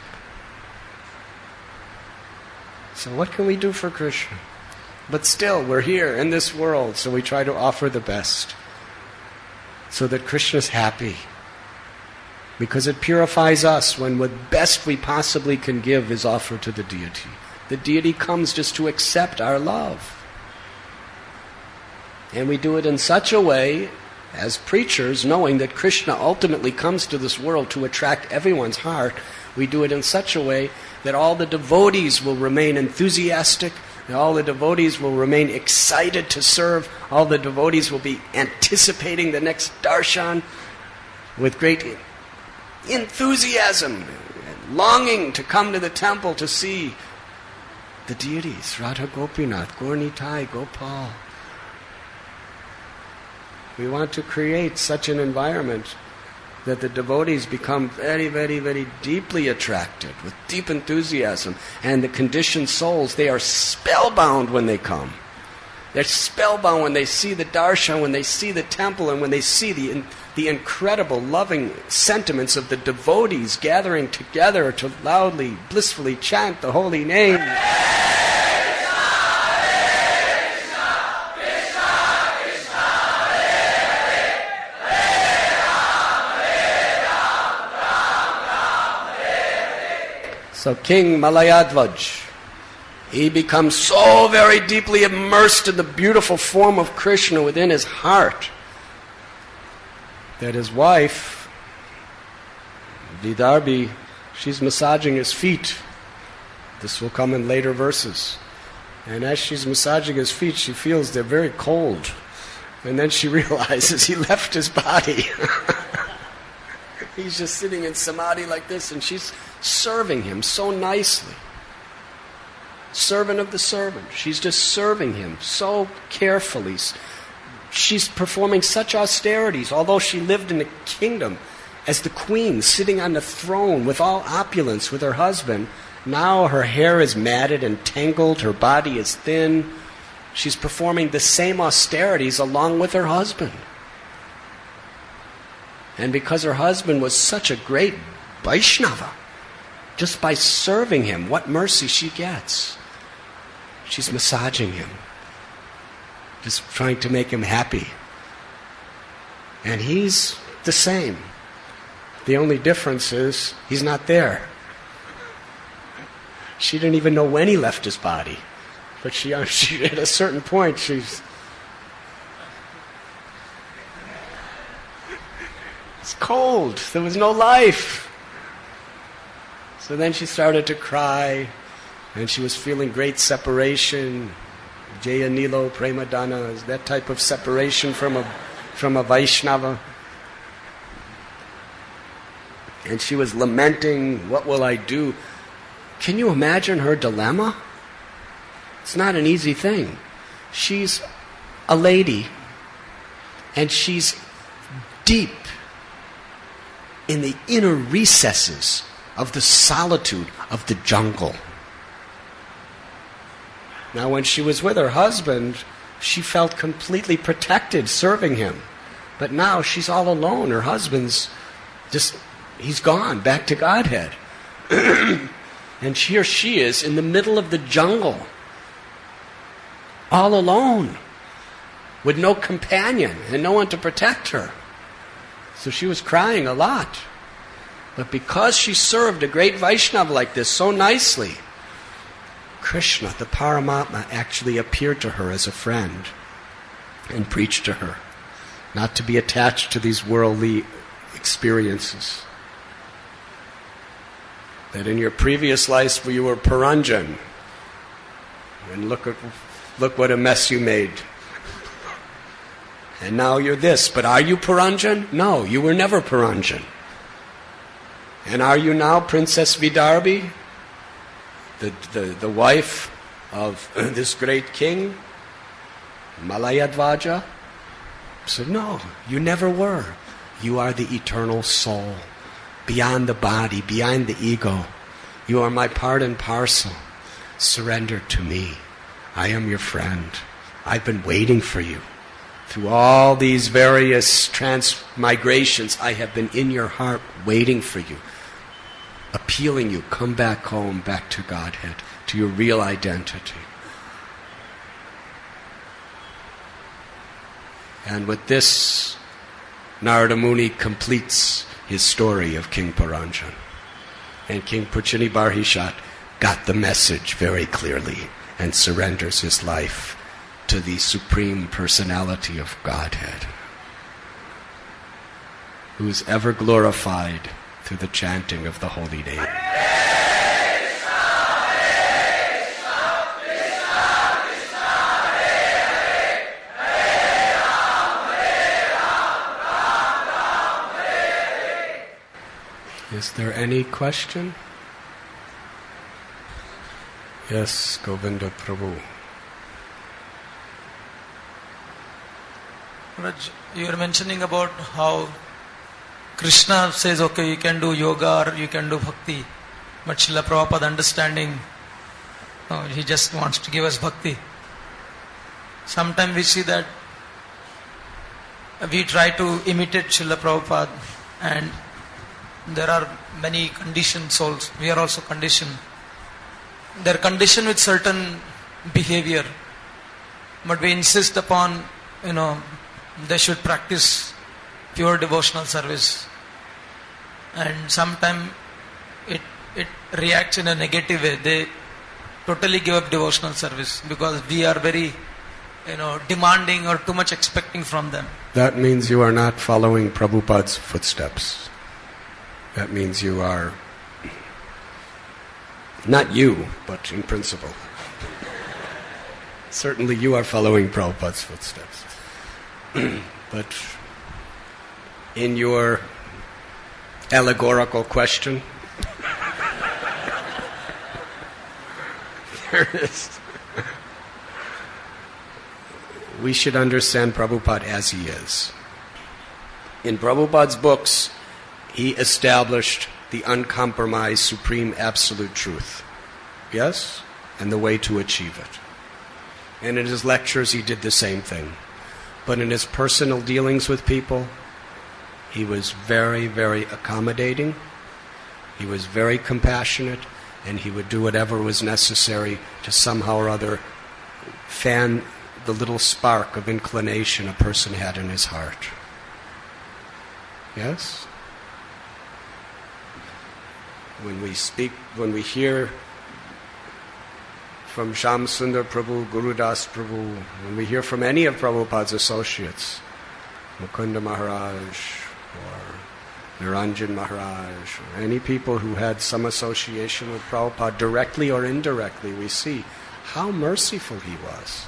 So what can we do for Krishna? But still, we're here in this world, so we try to offer the best, so that Krishna's happy. Because it purifies us when the best we possibly can give is offered to the deity. The deity comes just to accept our love. And we do it in such a way, as preachers, knowing that Krishna ultimately comes to this world to attract everyone's heart, we do it in such a way that all the devotees will remain enthusiastic, and all the devotees will remain excited to serve, all the devotees will be anticipating the next darshan with great enthusiasm, and longing to come to the temple to see the deities, Radha Gopinath, Gaur Nitai, Gopal. We want to create such an environment that the devotees become very, very, very deeply attracted, with deep enthusiasm. And the conditioned souls, they are spellbound when they come. They're spellbound when they see the darshan, when they see the temple, and when they see the, the incredible, loving sentiments of the devotees gathering together to loudly, blissfully chant the holy name. So King Malayadvaj, he becomes so very deeply immersed in the beautiful form of Krishna within his heart that his wife, Vidarbhi, she's massaging his feet. This will come in later verses. And as she's massaging his feet, she feels they're very cold. And then she realizes he left his body. He's just sitting in samadhi like this, and she's serving him so nicely. Servant of the servant. She's just serving him so carefully. She's performing such austerities, although she lived in the kingdom as the queen, sitting on the throne with all opulence with her husband. Now her hair is matted and tangled, her body is thin. She's performing the same austerities along with her husband. And because her husband was such a great Vaishnava, just by serving him, what mercy she gets. She's massaging him, just trying to make him happy. And he's the same. The only difference is he's not there. She didn't even know when he left his body. But she, she at a certain point, she's... It's cold. There was no life. So then she started to cry, and she was feeling great separation. Jaya Nilo, Premadana, that type of separation from a from a Vaishnava. And she was lamenting, what will I do? Can you imagine her dilemma? It's not an easy thing. She's a lady, and she's deep in the inner recesses of the solitude of the jungle. Now, when she was with her husband, she felt completely protected serving him. But now she's all alone. Her husband's just, he's gone back to Godhead. And here she is in the middle of the jungle, all alone, with no companion and no one to protect her. So she was crying a lot. But because she served a great Vaishnava like this so nicely, Krishna, the Paramatma, actually appeared to her as a friend and preached to her not to be attached to these worldly experiences. That in your previous life you were Puranjan. And look at, look what a mess you made. And now you're this. But are you Puranjan? No, you were never Puranjan. And are you now Princess Vidarbhi? The, the, the wife of this great king? Malayadvaja? So no, you never were. You are the eternal soul. Beyond the body, beyond the ego. You are my part and parcel. Surrender to me. I am your friend. I've been waiting for you. Through all these various transmigrations, I have been in your heart waiting for you. Appealing you, come back home, back to Godhead, to your real identity. And with this, Narada Muni completes his story of King Puranjan. And King Puchini Barhishat got the message very clearly and surrenders his life to the Supreme Personality of Godhead, who is ever glorified through the chanting of the holy name. Is there any question? Yes, Govinda Prabhu. Raj, you were mentioning about how Krishna says, okay, you can do yoga or you can do bhakti. But Srila Prabhupada understanding, oh, he just wants to give us bhakti. Sometimes we see that we try to imitate Srila Prabhupada, and there are many conditioned souls. We are also conditioned. They are conditioned with certain behavior, but we insist upon, you know, they should practice pure devotional service. And sometimes it it reacts in a negative way. They totally give up devotional service because we are very, you know, demanding or too much expecting from them. That means you are not following Prabhupada's footsteps. That means you are, not you, but in principle. Certainly you are following Prabhupada's footsteps. But in your allegorical question, there is, we should understand Prabhupada as he is. In Prabhupada's books, he established the uncompromised supreme absolute truth. Yes? And the way to achieve it. And in his lectures he did the same thing. But in his personal dealings with people, he was very, very accommodating. He was very compassionate, and he would do whatever was necessary to somehow or other fan the little spark of inclination a person had in his heart. Yes? When we speak, when we hear from Shyam Sundar Prabhu, Gurudas Prabhu, when we hear from any of Prabhupada's associates, Mukunda Maharaj or Niranjan Maharaj, or any people who had some association with Prabhupada directly or indirectly, we see how merciful he was.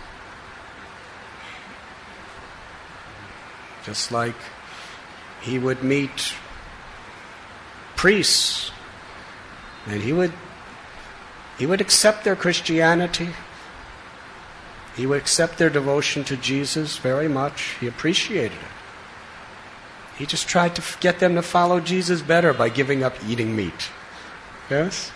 Just like he would meet priests, and he would he would accept their Christianity. He would accept their devotion to Jesus very much. He appreciated it. He just tried to get them to follow Jesus better by giving up eating meat. Yes?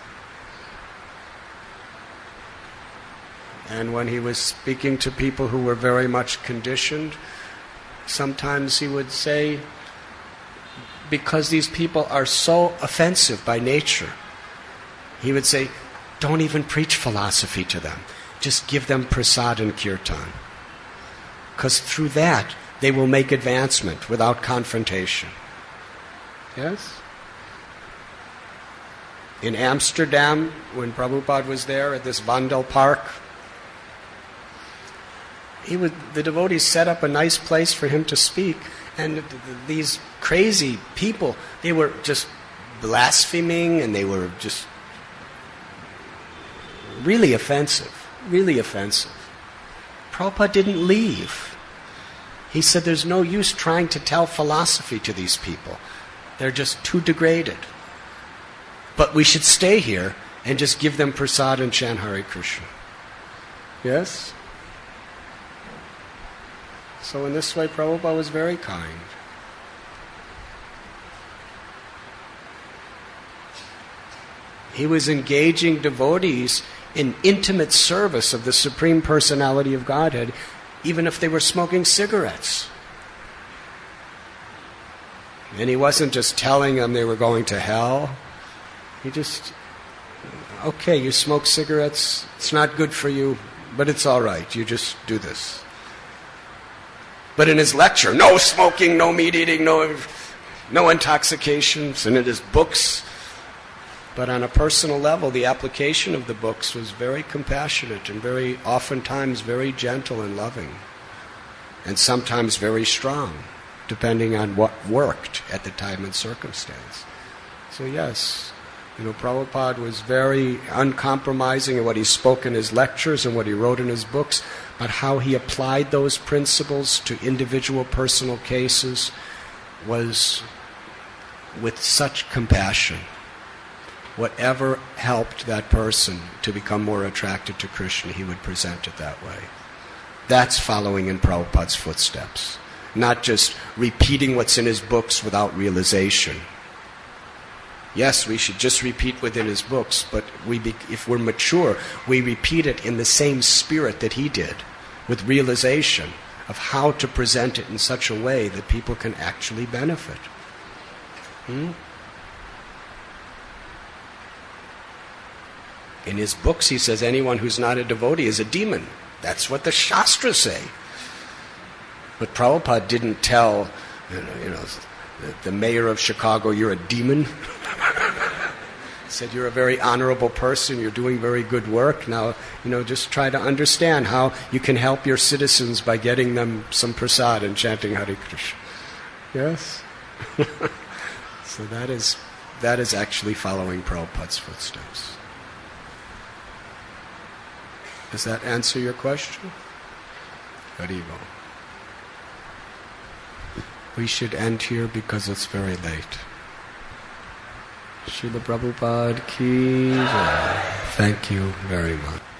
And when he was speaking to people who were very much conditioned, sometimes he would say, because these people are so offensive by nature, he would say, don't even preach philosophy to them. Just give them prasad and kirtan. Because through that, they will make advancement without confrontation. Yes? In Amsterdam, when Prabhupada was there at this Vandel Park, he would, the devotees set up a nice place for him to speak, and th- th- these crazy people, they were just blaspheming, and they were just really offensive, really offensive. Prabhupada didn't leave. He said there's no use trying to tell philosophy to these people. They're just too degraded. But we should stay here and just give them prasad and chant Hare Krishna. Yes? So in this way, Prabhupada was very kind. He was engaging devotees in intimate service of the Supreme Personality of Godhead, even if they were smoking cigarettes. And he wasn't just telling them they were going to hell. He just, okay, you smoke cigarettes, it's not good for you, but it's all right, you just do this. But in his lecture, no smoking, no meat eating, no, no intoxications, and in his books. But on a personal level, the application of the books was very compassionate and very, oftentimes very gentle and loving. And sometimes very strong, depending on what worked at the time and circumstance. So yes, you know, Prabhupada was very uncompromising in what he spoke in his lectures and what he wrote in his books, but how he applied those principles to individual personal cases was with such compassion. Whatever helped that person to become more attracted to Krishna, he would present it that way. That's following in Prabhupada's footsteps. Not just repeating what's in his books without realization. Yes, we should just repeat within his books, but we be, if we're mature, we repeat it in the same spirit that he did, with realization of how to present it in such a way that people can actually benefit. Hmm? In his books, he says anyone who's not a devotee is a demon. That's what the Shastras say. But Prabhupada didn't tell, you know, you know the, the mayor of Chicago, you're a demon. He said, you're a very honorable person, you're doing very good work. Now, you know, just try to understand how you can help your citizens by getting them some prasad and chanting Hare Krishna. Yes? So that is, that is actually following Prabhupada's footsteps. Does that answer your question? Haribo. We should end here because it's very late. Srila Prabhupada ki jai. Thank you very much.